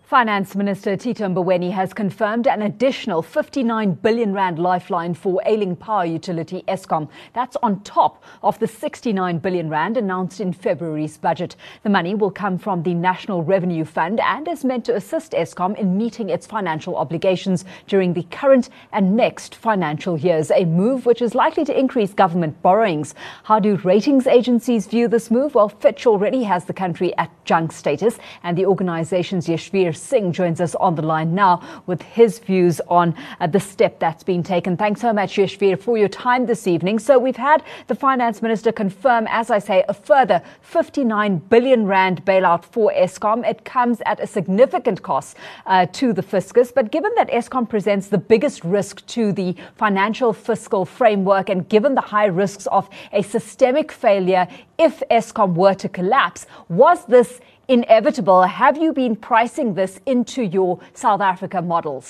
Finance Minister Tito Mboweni has confirmed an additional 59 billion rand lifeline for ailing power utility Eskom. That's on top of the 69 billion rand announced in February's budget. The money will come from the National Revenue Fund and is meant to assist Eskom in meeting its financial obligations during the current and next financial years, a move which is likely to increase government borrowings. How do ratings agencies view this move? Well, Fitch already has the country at junk status, and the organization's Yashveer Singh joins us on the line now with his views on the step that's been taken. Thanks so much, Yashveer, for your time this evening. So we've had the Finance Minister confirm, as I say, a further 59 billion rand bailout for Eskom. It comes at a significant cost to the fiscus. But given that Eskom presents the biggest risk to the financial fiscal framework, and given the high risks of a systemic failure if Eskom were to collapse, was this inevitable? Have you been pricing this into your South Africa models?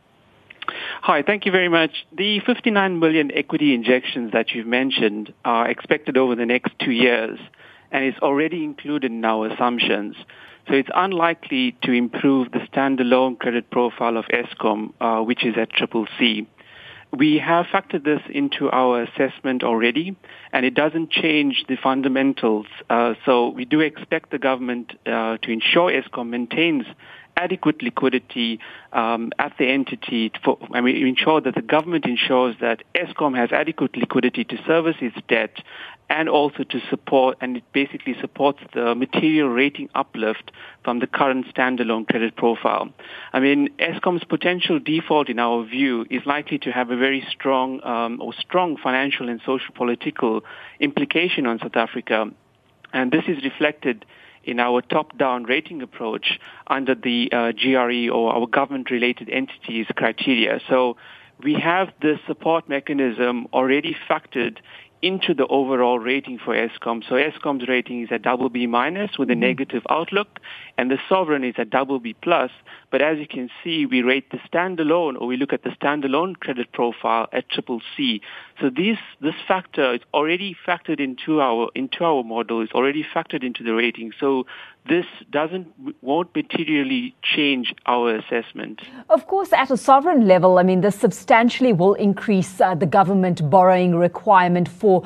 Hi, thank you very much. The 59 billion equity injections that you've mentioned are expected over the next 2 years, and it's already included in our assumptions. So it's unlikely to improve the standalone credit profile of Eskom, which is at CCC. We have factored this into our assessment already, and it doesn't change the fundamentals. So we do expect the government to ensure Eskom maintains adequate liquidity at the entity. We ensure that the government ensures that Eskom has adequate liquidity to service its debt, and also to support, and it basically supports the material rating uplift from the current standalone credit profile. I mean, Eskom's potential default, in our view, is likely to have a very strong financial and social political implication on South Africa, and this is reflected in our top-down rating approach under the GRE, or our government-related entities criteria. So we have this support mechanism already factored into the overall rating for Eskom. So Eskom's rating is at BB- with a negative outlook, and the sovereign is at BB+. But as you can see, we rate the standalone, or we look at the standalone credit profile at CCC. So this factor is already factored into our model. It's already factored into the rating. So this won't materially change our assessment. Of course, at a sovereign level, I mean, this substantially will increase the government borrowing requirement for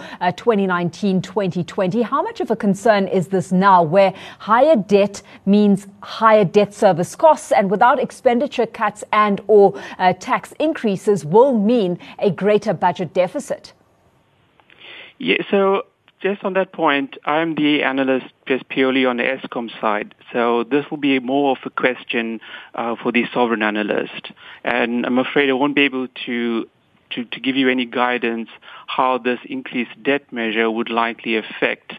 2019-2020. How much of a concern is this now, where higher debt means higher debt service costs, and without expenditure cuts and or tax increases will mean a greater budget deficit? Yeah, so just on that point, I'm the analyst just purely on the Eskom side. So this will be more of a question for the sovereign analyst. And I'm afraid I won't be able to give you any guidance how this increased debt measure would likely affect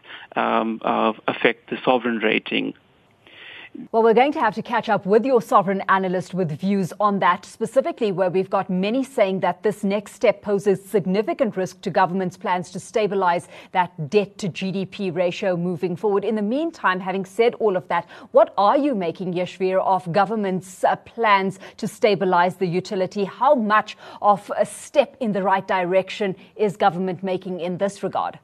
the sovereign rating. Well, we're going to have to catch up with your sovereign analyst with views on that, specifically where we've got many saying that this next step poses significant risk to government's plans to stabilize that debt to GDP ratio moving forward. In the meantime, having said all of that, what are you making, Yashveer, of government's plans to stabilize the utility? How much of a step in the right direction is government making in this regard?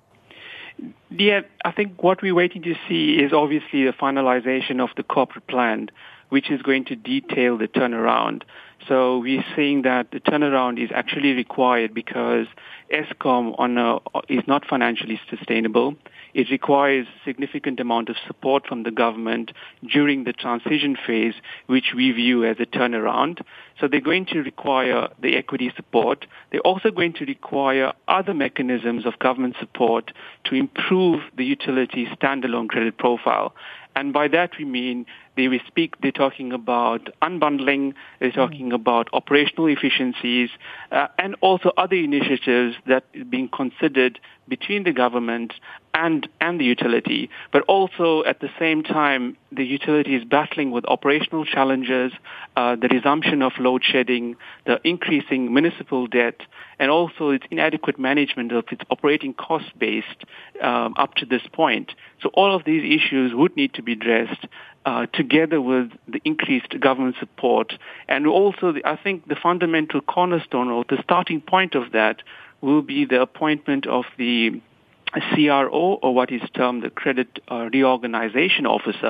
Yeah, I think what we're waiting to see is obviously the finalization of the corporate plan, which is going to detail the turnaround. So we're seeing that the turnaround is actually required because Eskom is not financially sustainable. It requires significant amount of support from the government during the transition phase, which we view as a turnaround. So they're going to require the equity support. They're also going to require other mechanisms of government support to improve the utility standalone credit profile. And by that we mean they're talking about unbundling, they're talking about operational efficiencies, and also other initiatives that are being considered between the government and the utility. But also at the same time, the utility is battling with operational challenges, the resumption of load shedding, the increasing municipal debt, and also its inadequate management of its operating cost base up to this point. So all of these issues would need to be addressed together with the increased government support. And also, I think the fundamental cornerstone or the starting point of that will be the appointment of the CRO, or what is termed the Credit Reorganization Officer.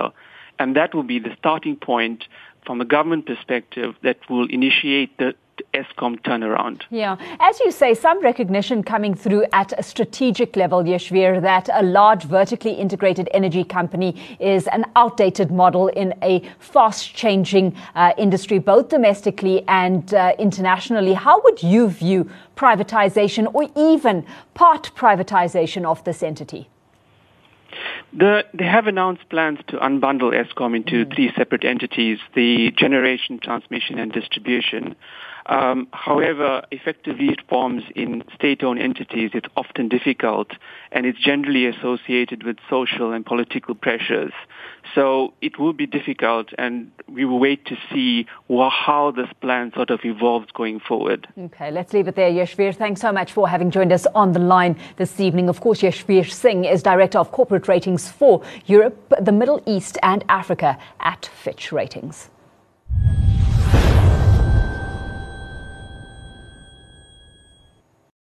And that will be the starting point from a government perspective that will initiate the Eskom turnaround. Yeah. As you say, some recognition coming through at a strategic level, Yeshveer, that a large vertically integrated energy company is an outdated model in a fast-changing industry, both domestically and internationally. How would you view privatization or even part privatization of this entity? They have announced plans to unbundle Eskom into three separate entities, the generation, transmission and distribution. However, effective reforms in state-owned entities, it's often difficult, and it's generally associated with social and political pressures. So it will be difficult, and we will wait to see how this plan sort of evolves going forward. Okay, let's leave it there, Yeshveer. Thanks so much for having joined us on the line this evening. Of course, Yeshveer Singh is Director of Corporate Ratings for Europe, the Middle East and Africa at Fitch Ratings.